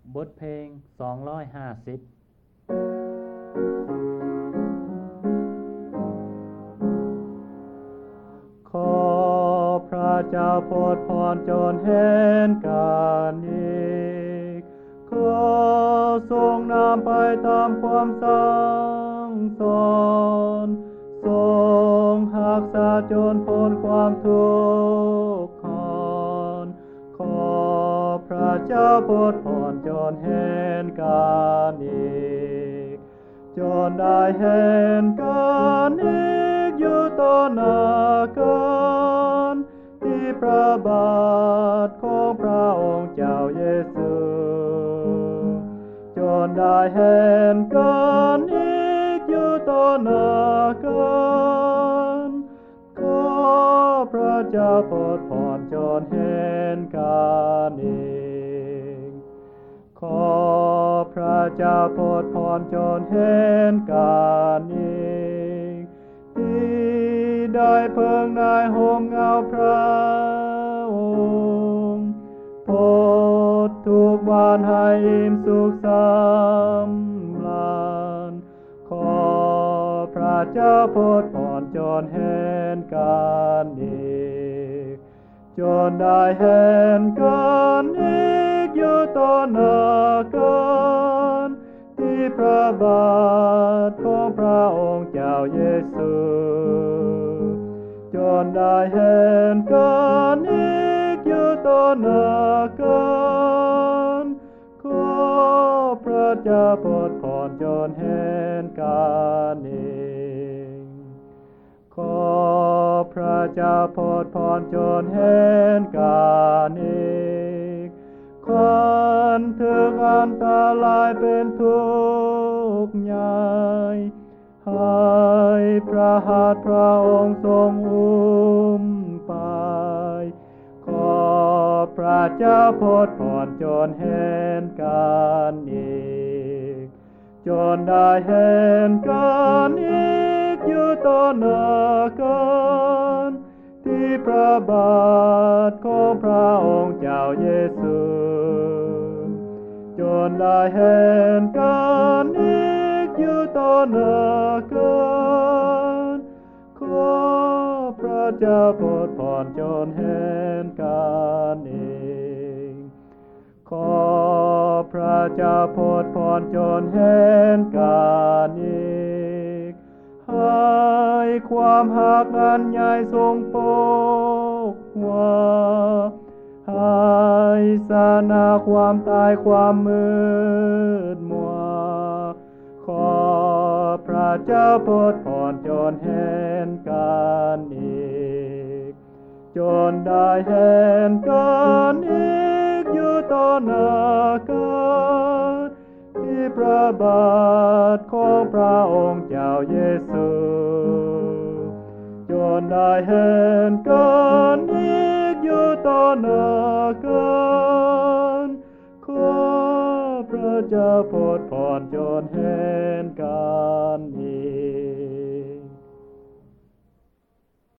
บทเพลง250ขอพระเจ้าโปรดพรจนเห็นการนี้ขอทรงนำไปตามความสั่งสอนทรงรักษาจนพ้นความทุกข์ขอพระเจ้าโปรดพรจนเห็นการนี้จนได้เห็นการนี้อยู่ต่อหน้ากันที่พระบาทของพระองค์เจ้าเยซูจนได้เห็นการนี้อยู่ต่อหน้ากันขอพระเจ้าโปรดพรจนเห็นการนี้ขอพระเจ้าโปรดพรจนเห็นการนี้ที่ได้เพิ่งนายห่มเงาพระองค์โปรดทุกวันให้อิ่มสุขสำราญขอพระเจ้าโปรดพรจนเห็นการนี้จนได้เห็นการนี้อยู่ต่อหน้ากันที่พระบาทของพระองค์เจ้าเยซูจนได้เห็นการนี้อยู่ต่อหน้ากันขอพระเจ้าโปรดพรจนเห็นการนี้ขอพระเจ้าโปรดพรจนเห็นการนี้ขันถึงอันตรายเป็นทุกข์ใหญ่ให้พระหัตถ์พระองค์ทรงอุ้มไปขอพระเจ้าโปรดพรจนเห็นการนี้จนได้เห็นการนี้อยู่ต่อหน้ากันที่พระบาทของพระองค์เจ้าเยซูจนได้เห็นการนี้อยู่ต่อหน้ากันขอพระเจ้าโปรดพรจนเห็นการนี้ขอพระเจ้าโปรดพรจนเห็นการนี้ให้ความหักอันใหญ่ทรงปกว่าให้สนาความตายความมืดมัวขอพระเจ้าโปรดพรจนเห็นการนี้จนได้เห็นการนี้อยู่ต่อหน้ากันที่พระบาทของพระองค์เจ้าเยซูจนได้เห็นการนี้อยู่ต่อหน้ากันขอพระเจ้าโปรดพรจนเห็นการนี้